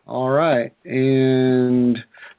All right. And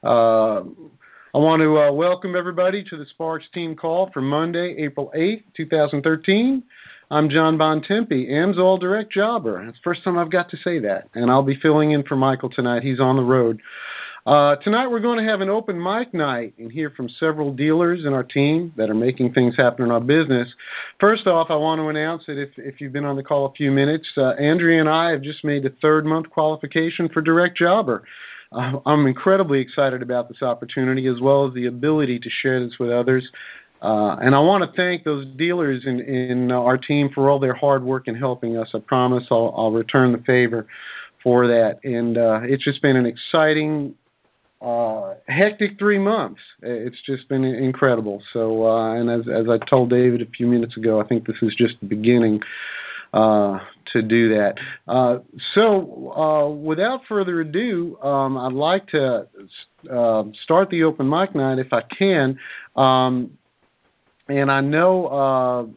I want to welcome everybody to the Sparks team call for Monday, April 8th, 2013. I'm John Bontempi, Amsoil Direct Jobber. It's the first time I've got to say that. And I'll be filling in for Michael tonight. He's on the road. Tonight we're going to have an open mic night and hear from several dealers in our team that are making things happen in our business. First off, I want to announce that if you've been on the call a few minutes, Andrea and I have just made the third-month qualification for Direct Jobber. I'm incredibly excited about this opportunity as well as the ability to share this with others. And I want to thank those dealers in our team for all their hard work in helping us. I promise I'll return the favor for that. And it's just been an exciting hectic 3 months. It's just been incredible. So, and as I told David a few minutes ago, I think this is just the beginning to do that. So, without further ado, I'd like to start the open mic night if I can. And I know,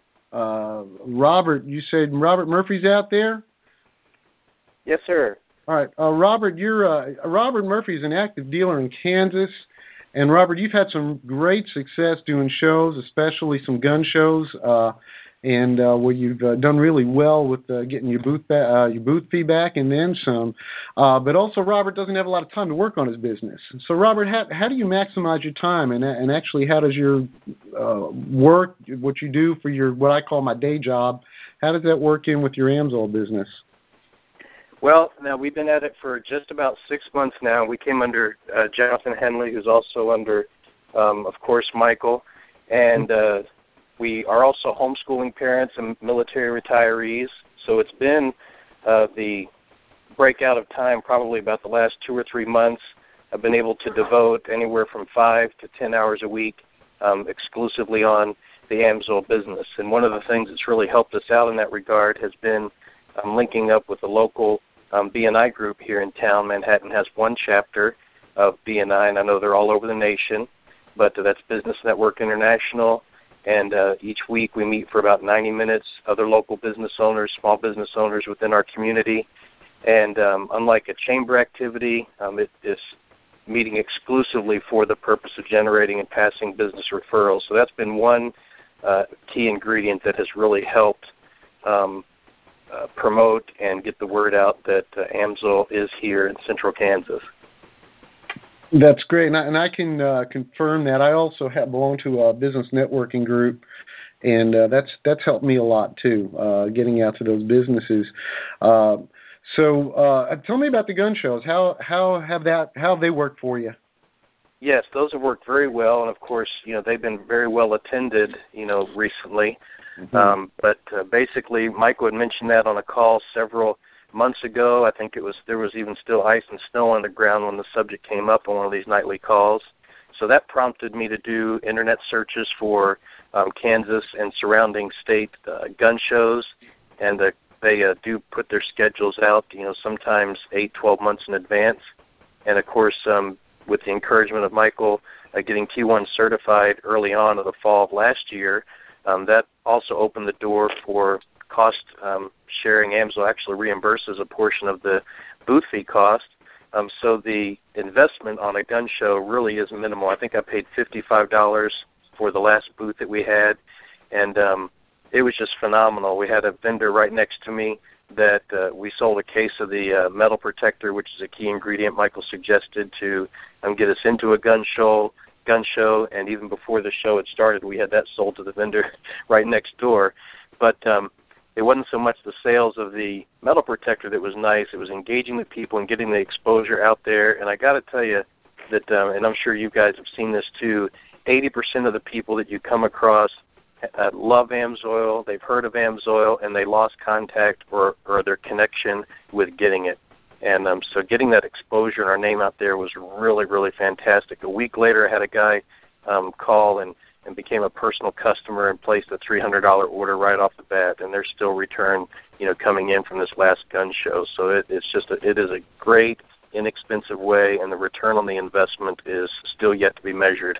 Robert, you said Robert Murphy's out there? Yes, sir. All right, Robert, Robert Murphy is an active dealer in Kansas, and Robert, you've had some great success doing shows, especially some gun shows, and where you've done really well with getting your booth fee back and then some. But also, Robert doesn't have a lot of time to work on his business. So, Robert, how do you maximize your time, and actually, how does your work, what you do for your what I call my day job, how does that work in with your Amsoil business? Well, now we've been at it for just about 6 months now. We came under Jonathan Henley, who's also under, of course, Michael. And we are also homeschooling parents and military retirees. So it's been the breakout of time probably about the last 2 or 3 months. I've been able to devote anywhere from 5 to 10 hours a week exclusively on the Amsoil business. And one of the things that's really helped us out in that regard has been linking up with a local BNI group here in town. Manhattan has one chapter of BNI, and I know they're all over the nation, but that's Business Network International, and each week we meet for about 90 minutes, other local business owners, small business owners within our community, and unlike a chamber activity, it is meeting exclusively for the purpose of generating and passing business referrals. So that's been one key ingredient that has really helped promote and get the word out that Amsoil is here in central Kansas. That's great, and I can confirm that. I also belong to a business networking group, and that's helped me a lot too, getting out to those businesses. So tell me about the gun shows. How have they worked for you? Yes, those have worked very well, and of course, they've been very well attended, recently. Mm-hmm. But basically, Michael had mentioned that on a call several months ago. I think there was even still ice and snow on the ground when the subject came up on one of these nightly calls. So that prompted me to do internet searches for Kansas and surrounding state gun shows, and they do put their schedules out, sometimes 8, 12 months in advance. And of course, with the encouragement of Michael getting T1 certified early on in the fall of last year, that also opened the door for cost sharing. Amsoil actually reimburses a portion of the booth fee cost. So the investment on a gun show really is minimal. I think I paid $55 for the last booth that we had, and it was just phenomenal. We had a vendor right next to me that we sold a case of the metal protector, which is a key ingredient Michael suggested to get us into a gun show, and even before the show had started, we had that sold to the vendor right next door. But it wasn't so much the sales of the metal protector that was nice. It was engaging with people and getting the exposure out there. And I got to tell you that, and I'm sure you guys have seen this too, 80% of the people that you come across love Amsoil, they've heard of Amsoil, and they lost contact or their connection with getting it. And so getting that exposure and our name out there was really, really fantastic. A week later, I had a guy call and became a personal customer and placed a $300 order right off the bat, and there's still return, coming in from this last gun show. So it is a great, inexpensive way, and the return on the investment is still yet to be measured.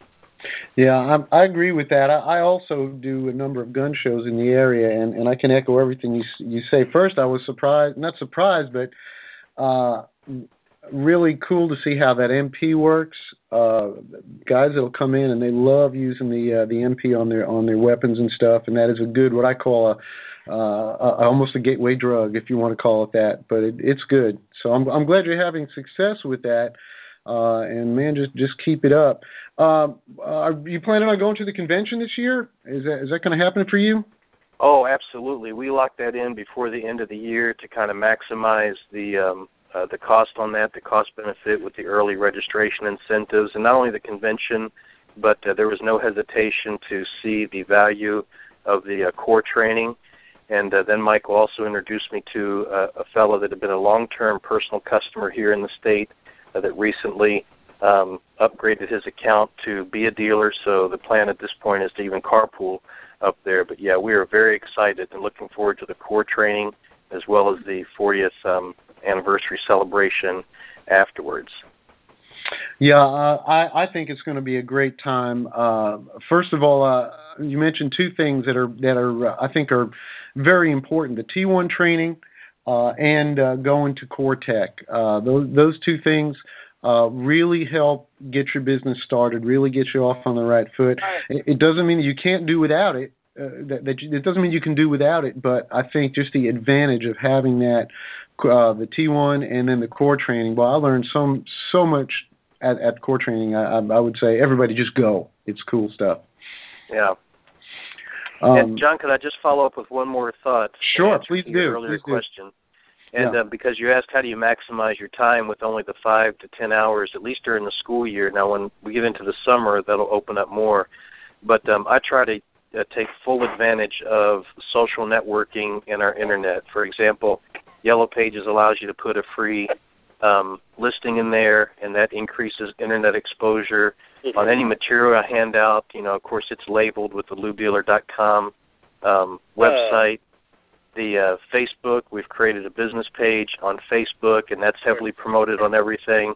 Yeah, I agree with that. I also do a number of gun shows in the area, and I can echo everything you say. First, I was not surprised, but really cool to see how that MP works. Guys that'll come in and they love using the MP on their weapons and stuff, and that is a good, what I call almost a gateway drug, if you want to call it that. But it's good. So I'm glad you're having success with that. And man, just keep it up. Are you planning on going to the convention this year? Is that going to happen for you? Oh, absolutely. We locked that in before the end of the year to kind of maximize the cost on that, the cost benefit with the early registration incentives, and not only the convention, but there was no hesitation to see the value of the core training. And then Michael also introduced me to a fellow that had been a long-term personal customer here in the state that recently upgraded his account to be a dealer. So the plan at this point is to even carpool up there. But yeah, we are very excited and looking forward to the core training as well as the 40th anniversary celebration afterwards. Yeah, I think it's going to be a great time. First of all, you mentioned two things that are I think are very important: the T1 training and going to Core Tech. Those two things really help get your business started, really get you off on the right foot. It doesn't mean that you can't do without it. It doesn't mean you can do without it, but I think just the advantage of having that, the T1 and then the core training. Well, I learned so much at core training. I would say everybody just go. It's cool stuff. Yeah. And John, could I just follow up with one more thought? Sure, please do. Earlier question. And because you asked how do you maximize your time with only the 5 to 10 hours, at least during the school year. Now, when we get into the summer, that'll open up more. But I try to take full advantage of social networking and our Internet. For example, Yellow Pages allows you to put a free listing in there, and that increases Internet exposure. On any material I hand out, of course, it's labeled with the lubedealer.com website. The Facebook, we've created a business page on Facebook, and that's heavily promoted on everything.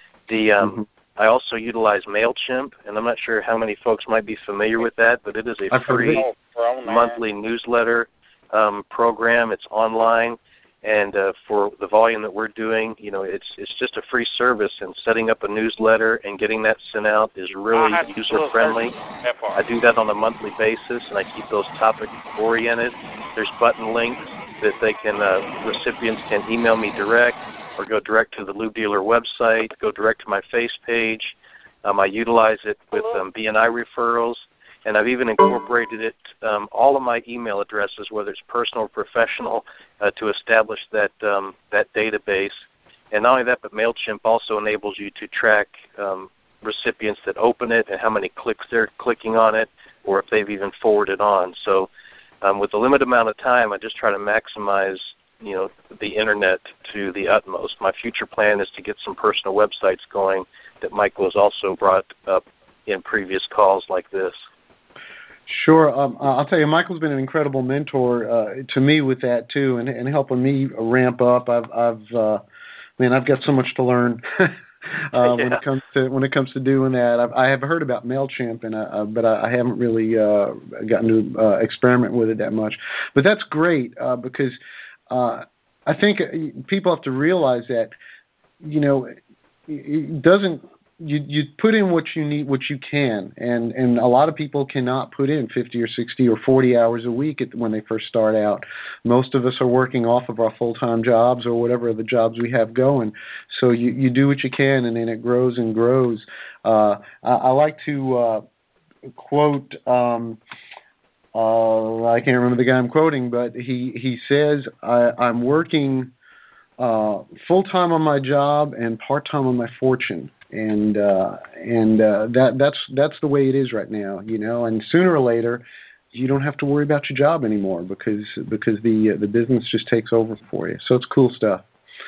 I also utilize MailChimp, and I'm not sure how many folks might be familiar with that, but it is a free monthly newsletter program. It's online, and for the volume that we're doing, it's just a free service, and setting up a newsletter and getting that sent out is really user-friendly. I do that on a monthly basis, and I keep those topic-oriented. There's button links that recipients can email me direct, or go direct to the Lube Dealer website, go direct to my face page. I utilize it with BNI referrals, and I've even incorporated it, all of my email addresses, whether it's personal or professional, to establish that database. And not only that, but MailChimp also enables you to track recipients that open it and how many clicks they're clicking on it, or if they've even forwarded on. So with a limited amount of time, I just try to maximize the Internet to the utmost. My future plan is to get some personal websites going that Michael has also brought up in previous calls like this. Sure. I'll tell you, Michael's been an incredible mentor to me with that too, and helping me ramp up. I've got so much to learn when it comes to doing that. I have heard about MailChimp, but I haven't really gotten to experiment with it that much. But that's great because I think people have to realize that it doesn't. You put in what you need, what you can, and a lot of people cannot put in 50 or 60 or 40 hours a week when they first start out. Most of us are working off of our full-time jobs or whatever the jobs we have going. So you do what you can, and then it grows and grows. I like to quote. I can't remember the guy I'm quoting, but he says, "I'm working full-time on my job and part-time on my fortune." And that's the way it is right now, and sooner or later you don't have to worry about your job anymore because the business just takes over for you. So it's cool stuff.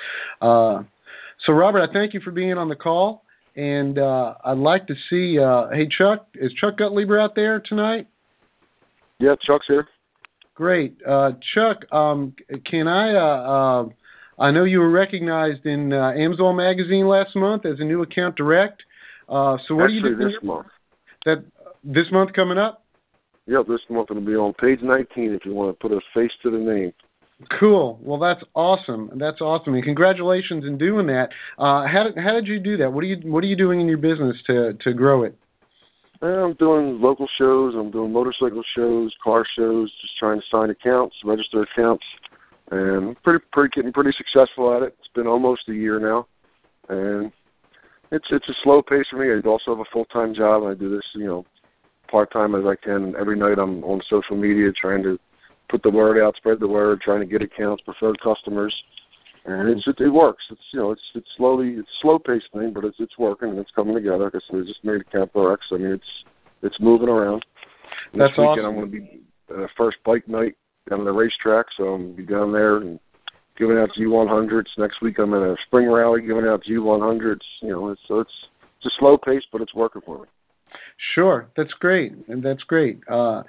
So Robert, I thank you for being on the call, and I'd like to see hey Chuck, is Chuck Gutlieber out there tonight? Yeah, Chuck's here. Great. Chuck, can I know you were recognized in Amsoil Magazine last month as a new account direct. So what are you doing this month? This month coming up? Yep, this month it'll be on page 19 if you want to put a face to the name. Cool. Well, that's awesome. That's awesome, and congratulations in doing that. How did you do that? What are you doing in your business to grow it? I'm doing local shows. I'm doing motorcycle shows, car shows, just trying to sign accounts, register accounts, and getting pretty successful at it. It's been almost a year now, and it's a slow pace for me. I also have a full-time job, and I do this, part-time as I can. Every night I'm on social media trying to put the word out, spread the word, trying to get accounts, preferred customers, and it works. It's slow-paced thing, but it's working and it's coming together. Like I said, I just made a Campo X. I mean, it's moving around. And That's this weekend awesome. I'm going to be first bike night down at the racetrack, so I'm going to be down there and giving out G100s. Next week I'm at a spring rally giving out G100s. It's a slow pace, but it's working for me. Sure, that's great, and that's great.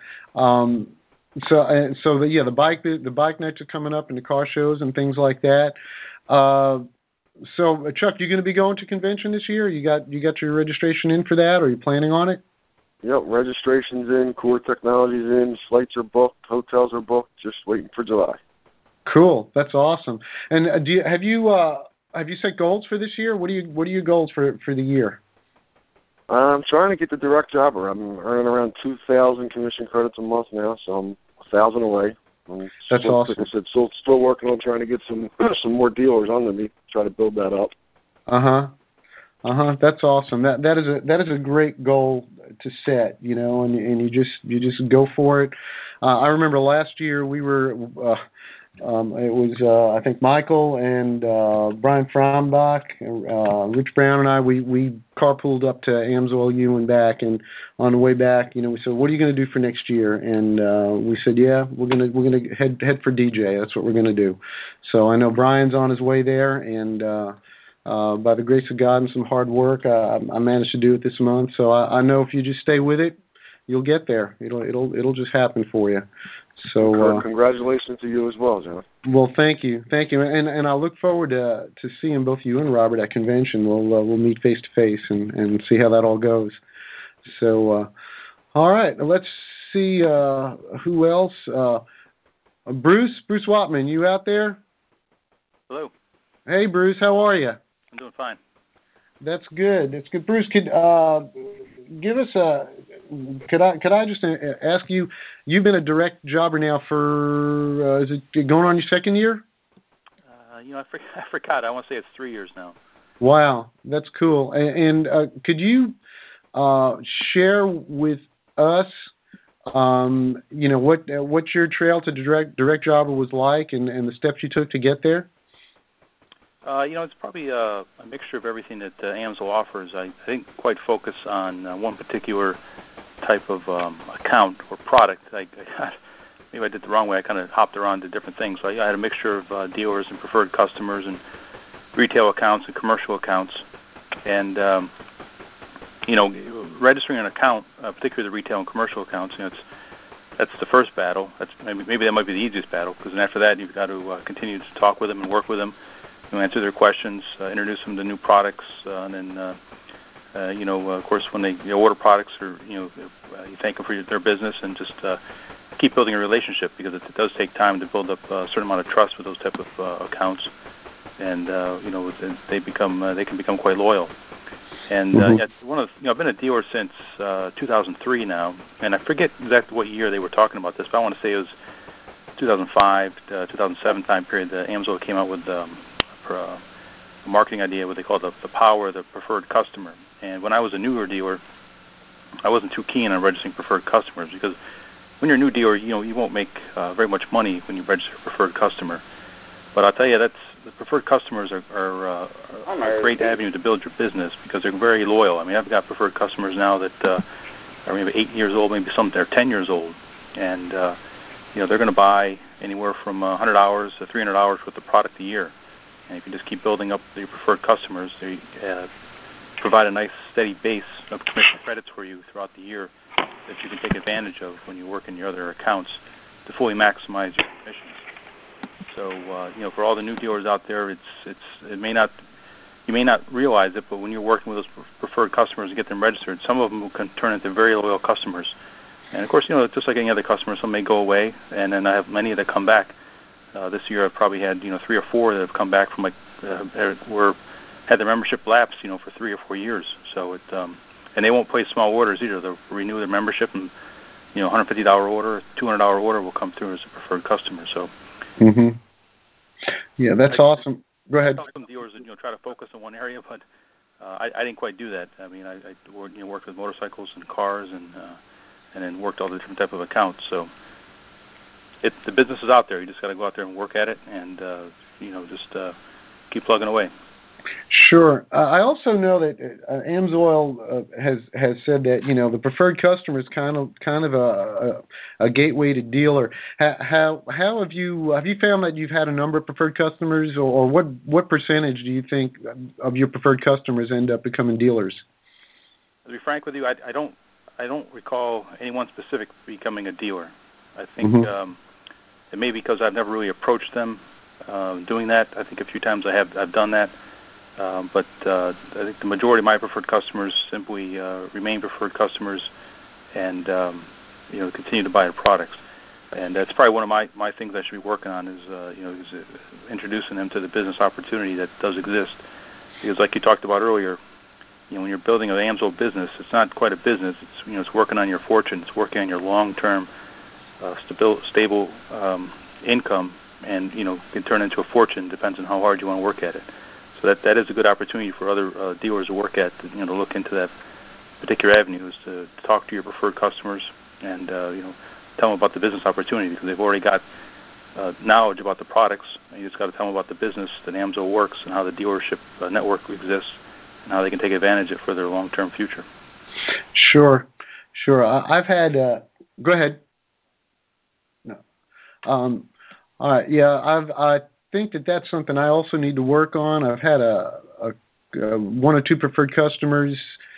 The bike nights are coming up, and the car shows and things like that. So Chuck, you going to be going to convention this year? You got your registration in for that, or are you planning on it? Yep, registration's in, Core Technology's in, flights are booked, hotels are booked, just waiting for July. Cool, that's awesome. And have you set goals for this year? What are your goals for the year? I'm trying to get the direct jobber. I'm earning around 2,000 commission credits a month now, so I'm 1,000 away. That's awesome. Like I said, still working on trying to get some more dealers under me, try to build that up. That's awesome. That is a great goal to set, and you just go for it. I remember last year we were. It was I think Michael and Brian Frombach, Rich Brown and I. We carpooled up to AMSOIL and back, and on the way back, we said, "What are you going to do for next year?" And we said, "Yeah, we're gonna head for DJ. That's what we're going to do." So I know Brian's on his way there, and by the grace of God and some hard work, I managed to do it this month. So I know if you just stay with it, you'll get there. It'll just happen for you. So congratulations to you as well, John. Well, thank you, and I look forward to seeing both you and Robert at convention. We'll meet face to face and see how that all goes. So, all right, let's see who else. Bruce Watman, you out there? Hello. Hey, Bruce, how are you? I'm doing fine. That's good. That's good. Bruce, could give us a. Could I just ask you? You've been a direct jobber now for is it going on your second year? I forgot. I want to say it's 3 years now. Wow, that's cool. And could you share with us, what your trail to direct jobber was like, and the steps you took to get there? It's probably a mixture of everything that AMSOIL offers. I think quite focus on one particular type of account or product. Maybe I did the wrong way. I kind of hopped around to different things. So I had a mixture of dealers and preferred customers and retail accounts and commercial accounts. And, registering an account, particularly the retail and commercial accounts, that's the first battle. That's maybe that might be the easiest battle, because then after that you've got to continue to talk with them and work with them, answer their questions, introduce them to new products, and then, of course, when they order products, or you thank them for their business, and just keep building a relationship, because it does take time to build up a certain amount of trust with those type of accounts, and they can become quite loyal. And I've been a dealer since 2003 now, and I forget exactly what year they were talking about this, but I want to say it was 2005 to 2007 time period that AMSOIL came out with a marketing idea, what they call the power of the preferred customer. And when I was a newer dealer, I wasn't too keen on registering preferred customers, because when you're a new dealer, you won't make very much money when you register a preferred customer. But I'll tell you, the preferred customers are a great avenue to build your business, because they're very loyal. I mean, I've got preferred customers now that are maybe 8 years old, maybe some they're 10 years old, and they're going to buy anywhere from $100 to $300 worth of product a year. And if you just keep building up your preferred customers, they provide a nice steady base of commission credits for you throughout the year that you can take advantage of when you work in your other accounts to fully maximize your commissions. So, for all the new dealers out there, you may not realize it, but when you're working with those preferred customers to get them registered, some of them can turn into very loyal customers. And of course, just like any other customer, some may go away, and then I have many that come back. This year I've probably had 3 or 4 that have come back from had their membership lapse for 3 or 4 years. So and they won't place small orders either. They'll renew their membership, and $150 order, $200 order will come through as a preferred customer. So. Mm-hmm. Yeah, that's awesome. Go ahead. Some dealers try to focus on one area, but I didn't quite do that. I mean, I worked with motorcycles and cars, and then worked all the different type of accounts. So the business is out there. You just got to go out there and work at it, and just keep plugging away. Sure. I also know that AMSOIL has said that the preferred customer is kind of a gateway to dealer. How have you found that you've had a number of preferred customers, or what percentage do you think of your preferred customers end up becoming dealers? To be frank with you, I don't recall anyone specific becoming a dealer. I think it may be because I've never really approached them doing that. I think a few times I've done that. But I think the majority of my preferred customers simply remain preferred customers and continue to buy our products. And that's probably one of my things I should be working on is introducing them to the business opportunity that does exist. Because like you talked about earlier, when you're building an AMSOIL business, it's not quite a business. It's it's working on your fortune. It's working on your long-term stable income, and can turn into a fortune. Depends on how hard you want to work at it. So that is a good opportunity for other dealers to work at, to look into that particular avenue, is to talk to your preferred customers and tell them about the business opportunity, because they've already got knowledge about the products. You just got to tell them about the business, that AMSOIL works, and how the dealership network exists, and how they can take advantage of it for their long-term future. Sure. I've had. Go ahead. No. All right. Yeah. I think that's something I also need to work on. I've had a 1 or 2 preferred customers.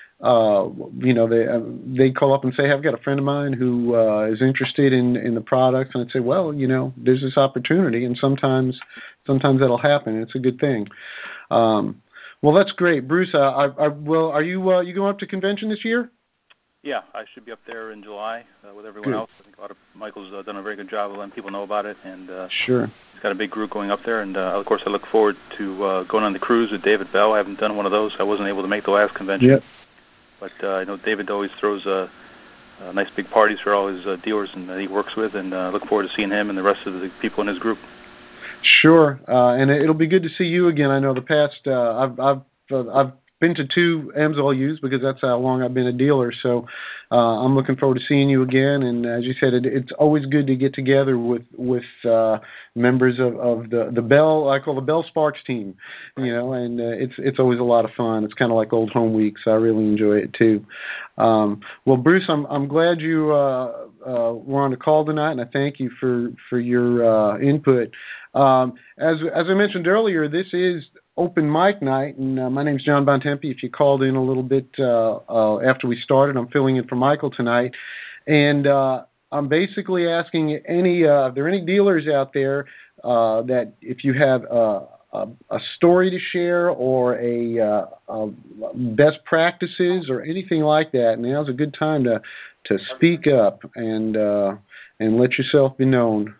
They call up and say, hey, I've got a friend of mine who is interested in the products, and I'd say, well, there's this opportunity, and sometimes that'll happen. It's a good thing. Well, that's great, Bruce. Are you going up to convention this year? Yeah, I should be up there in July with everyone else. I think Michael's done a very good job of letting people know about it, and sure, he's got a big group going up there. And of course, I look forward to going on the cruise with David Bell. I haven't done one of those. I wasn't able to make the last convention. Yep. But I know David always throws nice big parties for all his dealers and that he works with, and I look forward to seeing him and the rest of the people in his group. Sure, and it'll be good to see you again. I know the past I've been to 2 AMSOIL because that's how long I've been a dealer. So I'm looking forward to seeing you again. And as you said, it's always good to get together with members of the Bell. I call the Bell Sparks team, and it's always a lot of fun. It's kind of like old home week, so I really enjoy it too. Well, Bruce, I'm glad you were on the call tonight, and I thank you for your input. As I mentioned earlier, this is open mic night, and my name's John Bontempi. If you called in a little bit after we started, I'm filling in for Michael tonight, and I'm basically asking if there are any dealers out there that if you have a story to share or a best practices or anything like that, now's a good time to speak up and let yourself be known.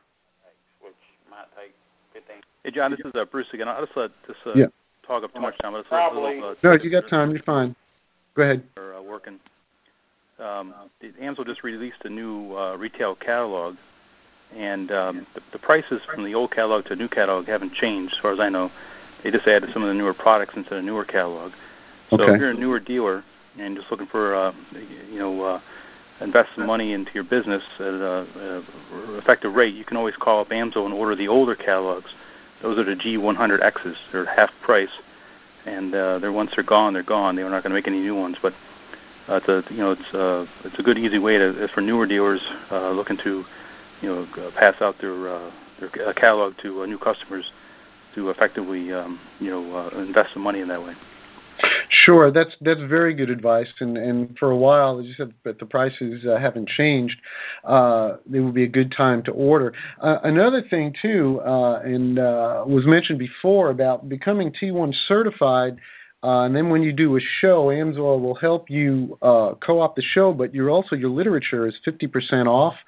Hey, John, this is Bruce again. I'll just let this talk up too much time. No, you got time. You're fine. Go ahead. Working. AMSOIL just released a new retail catalog, and the prices from the old catalog to the new catalog haven't changed, as far as I know. They just added some of the newer products into the newer catalog. So okay. If you're a newer dealer and just looking for, invest some money into your business at an effective rate, you can always call up AMSOIL and order the older catalogs. Those are the G100Xs. They're half price, and once they're gone, they're gone. They're not going to make any new ones. But it's a good, easy way for newer dealers looking to pass out their catalog to new customers to effectively invest some money in that way. Sure, that's very good advice, and for a while, as you said, but the prices haven't changed. It would be a good time to order. Another thing too, and was mentioned before about becoming T1 certified, and then when you do a show, AMSOIL will help you co-op the show, but your literature is 50% off.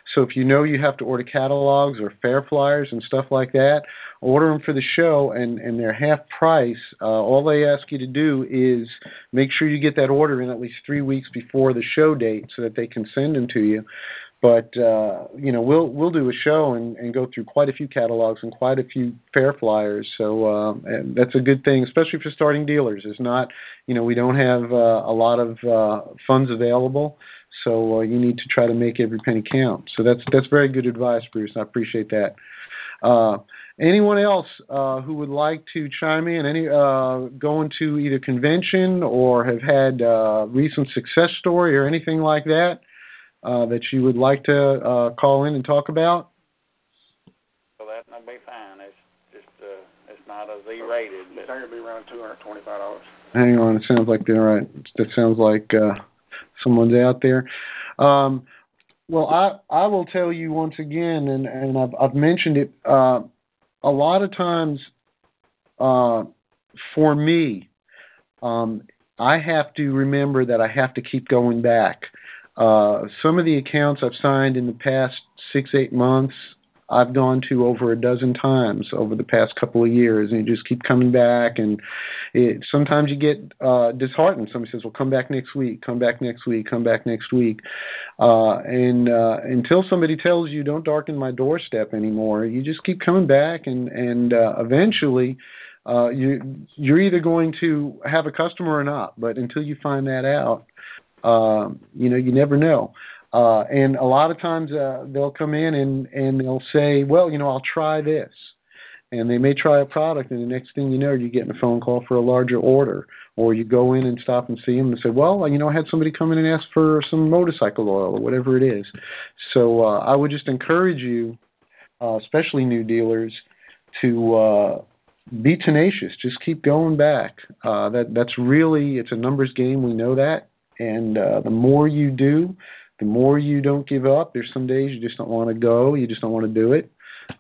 So if you know you have to order catalogs or fair flyers and stuff like that, order them for the show, and they're half price. All they ask you to do is make sure you get that order in at least 3 weeks before the show date so that they can send them to you. But we'll do a show and go through quite a few catalogs and quite a few fair flyers. So and that's a good thing, especially for starting dealers. It's not, we don't have a lot of funds available, so you need to try to make every penny count. So that's very good advice, Bruce. I appreciate that. Anyone else who would like to chime in? Going to either convention or have had recent success story or anything like that? That you would like to call in and talk about? Well, that'd be fine. It's just it's not a Z-rated. It's going to be around $225. Hang on, it sounds like they're right. That sounds like someone's out there. Well, I will tell you once again, and I've mentioned it. A lot of times, for me, I have to remember that I have to keep going back. Some of the accounts I've signed in the past 6-8 months, I've gone to over a dozen times over the past couple of years, and you just keep coming back. And sometimes you get disheartened. Somebody says, "Well, come back next week. Come back next week. Come back next week." And until somebody tells you, "Don't darken my doorstep anymore," you just keep coming back, and eventually. You're either going to have a customer or not, but until you find that out, you never know. And a lot of times they'll come in and they'll say, "Well, I'll try this." And they may try a product, and the next thing you know, you're getting a phone call for a larger order. Or you go in and stop and see them and say, "Well, I had somebody come in and ask for some motorcycle oil," or whatever it is. So I would just encourage you, especially new dealers, to be tenacious. Just keep going back. That's really, it's a numbers game. We know that. And the more you do, the more you don't give up. There's some days you just don't want to go. You just don't want to do it.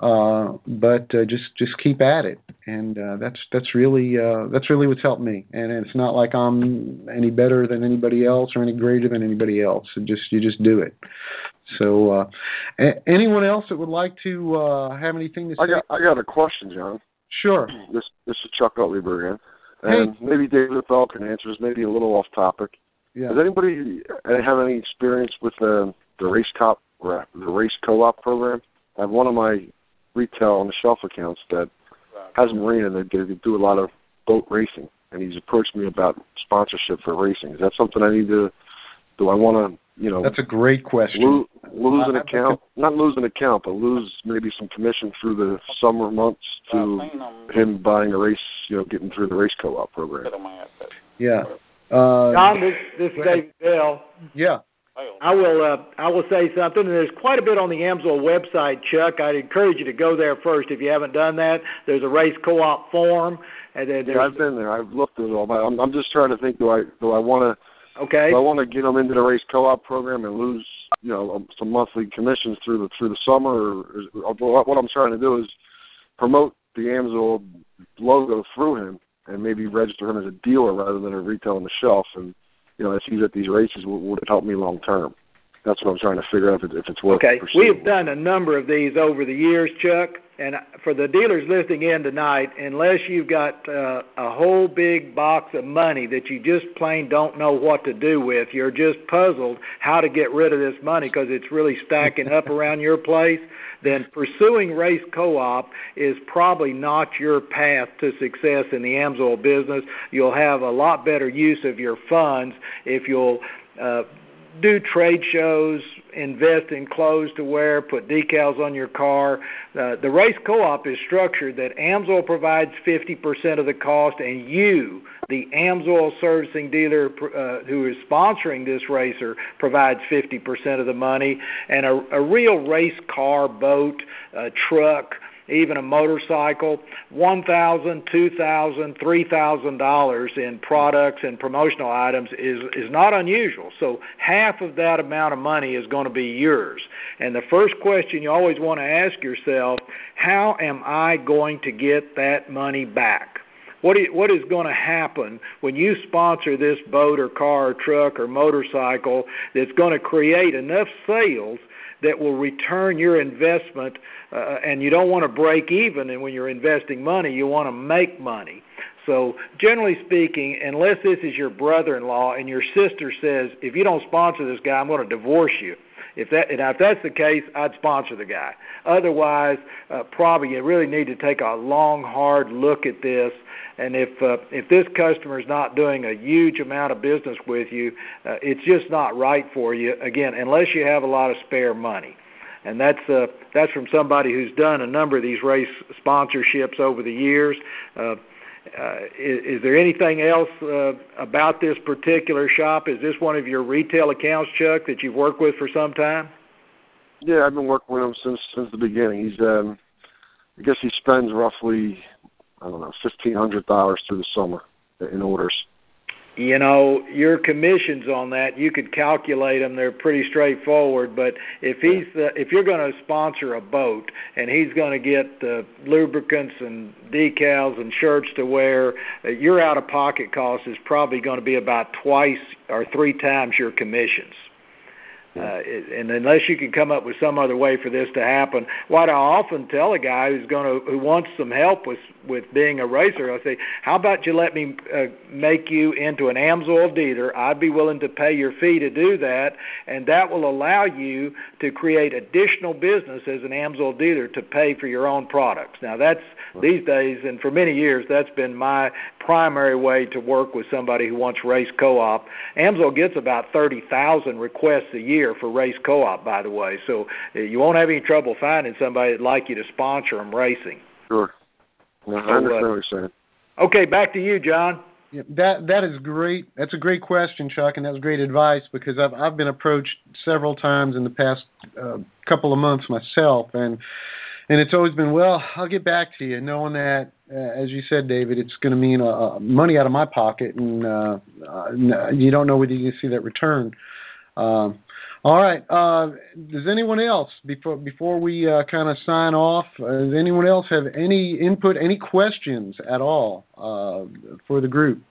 But just keep at it. And that's really what's helped me. And it's not like I'm any better than anybody else or any greater than anybody else. You just do it. So anyone else that would like to have anything to say? I got a question, John. Sure. This is Chuck Utleyberg again. And maybe David Bell can answer this, maybe a little off topic. Yeah. Does anybody have any experience with the race co-op program? I have one of my retail on the shelf accounts that has a marina, and they do a lot of boat racing, and he's approached me about sponsorship for racing. Is that something I need to? Do I want to? That's a great question. Lose an account, not lose an account, but lose maybe some commission through the summer months to him buying a race, getting through the race co-op program. Yeah. John, this is David Bell. Yeah. I will say something. There's quite a bit on the AMSOIL website, Chuck. I'd encourage you to go there first if you haven't done that. There's a race co-op forum. And then I've been there. I've looked at it all. But I'm just trying to think. Do I want to? Okay. Do I want to get them into the race co-op program and lose, some monthly commissions through the summer? Or what I'm trying to do is promote the AMSOIL logo through him and maybe register him as a dealer rather than a retail on the shelf. And if he's at these races, would it help me long term? That's what I'm trying to figure out if it's worth Okay. pursuing. We've done a number of these over the years, Chuck. And for the dealers listening in tonight, unless you've got a whole big box of money that you just plain don't know what to do with, you're just puzzled how to get rid of this money because it's really stacking up around your place, then pursuing race co-op is probably not your path to success in the AMSOIL business. You'll have a lot better use of your funds if you'll do trade shows, invest in clothes to wear, put decals on your car. The race co-op is structured that AMSOIL provides 50% of the cost, and you, the AMSOIL servicing dealer who is sponsoring this racer, provides 50% of the money. And a real race car, boat, truck, even a motorcycle, $1,000, $2,000, $3,000 in products and promotional items is not unusual. So half of that amount of money is going to be yours. And the first question you always want to ask yourself, how am I going to get that money back? What is going to happen when you sponsor this boat or car or truck or motorcycle that's going to create enough sales that will return your investment, and you don't want to break even, and when you're investing money, you want to make money. So generally speaking, unless this is your brother-in-law and your sister says, if you don't sponsor this guy, I'm going to divorce you. If that's the case, I'd sponsor the guy. Otherwise, probably you really need to take a long, hard look at this. And if this customer is not doing a huge amount of business with you, it's just not right for you. Again, unless you have a lot of spare money. And that's from somebody who's done a number of these race sponsorships over the years. Is there anything else about this particular shop? Is this one of your retail accounts, Chuck, that you've worked with for some time? Yeah, I've been working with him since the beginning. He's I guess he spends roughly, I don't know, $1,500 through the summer in orders. You know, your commissions on that, you could calculate them. They're pretty straightforward. But if you're going to sponsor a boat and he's going to get lubricants and decals and shirts to wear, your out-of-pocket cost is probably going to be about twice or three times your commissions. And unless you can come up with some other way for this to happen, what I often tell a guy who wants some help with being a racer, I say, how about you let me make you into an AMSOIL dealer? I'd be willing to pay your fee to do that, and that will allow you to create additional business as an AMSOIL dealer to pay for your own products. Now that's these days, and for many years, that's been my primary way to work with somebody who wants race co-op. AMSOIL gets about 30,000 requests a year for race co-op, by the way, so you won't have any trouble finding somebody that'd like you to sponsor them racing. Sure. Well, I understand what you're saying. Okay, back to you, John. Yeah, that is great. That's a great question, Chuck, and that was great advice because I've been approached several times in the past couple of months myself, and it's always been, well, I'll get back to you, knowing that, as you said, David, it's going to mean money out of my pocket, and you don't know whether you can see that return. All right. Does anyone else, before we kind of sign off, does anyone else have any input, any questions at all for the group?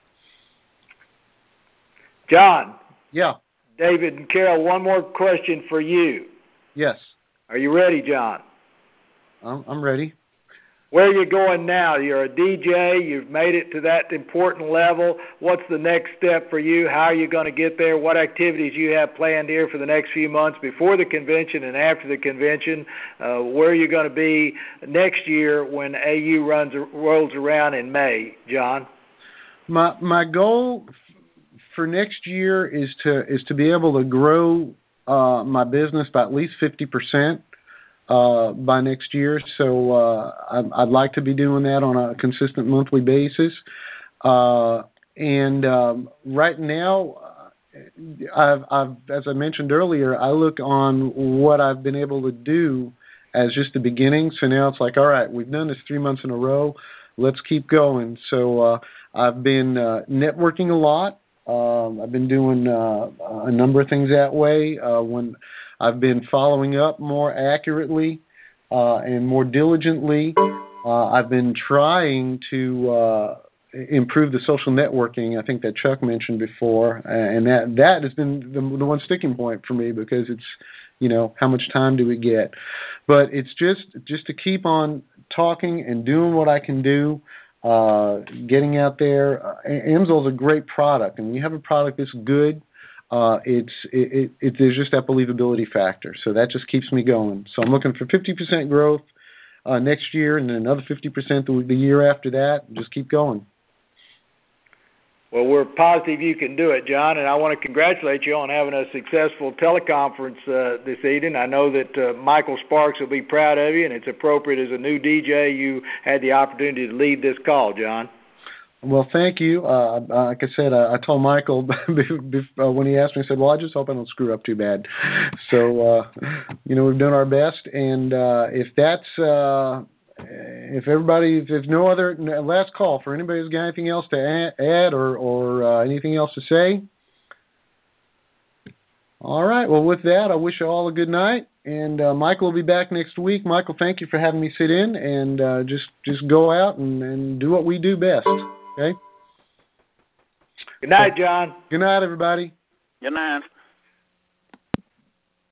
John. Yeah. David and Carol, one more question for you. Yes. Are you ready, John? I'm ready. Where are you going now? You're a DJ. You've made it to that important level. What's the next step for you? How are you going to get there? What activities you have planned here for the next few months before the convention and after the convention? Where are you going to be next year when AU rolls around in May, John? My goal for next year is to be able to grow my business by at least 50%. By next year, so I'd like to be doing that on a consistent monthly basis. And right now, I've, as I mentioned earlier, I look on what I've been able to do as just the beginning. So now it's like, all right, we've done this 3 months in a row. Let's keep going. So I've been networking a lot. I've been doing a number of things that way. When I've been following up more accurately and more diligently. I've been trying to improve the social networking, I think that Chuck mentioned before, and that has been the one sticking point for me because it's, how much time do we get? But it's just to keep on talking and doing what I can do, getting out there. AMSOIL is a great product, and when you have a product that's good, there's just that believability factor. So that just keeps me going. So I'm looking for 50% growth next year, and then another 50% the year after that. Just keep going. Well, we're positive you can do it, John, and I want to congratulate you on having a successful teleconference this evening. I know that Michael Sparks will be proud of you, and it's appropriate as a new DJ you had the opportunity to lead this call, John. Well, thank you. Like I said, I told Michael when he asked me, I said, well, I just hope I don't screw up too bad. So, we've done our best. And if no other, last call for anybody who's got anything else to add or anything else to say. All right. Well, with that, I wish you all a good night. And Michael will be back next week. Michael, thank you for having me sit in and just go out and do what we do best. Okay. Good night, John. Good night, everybody. Good night.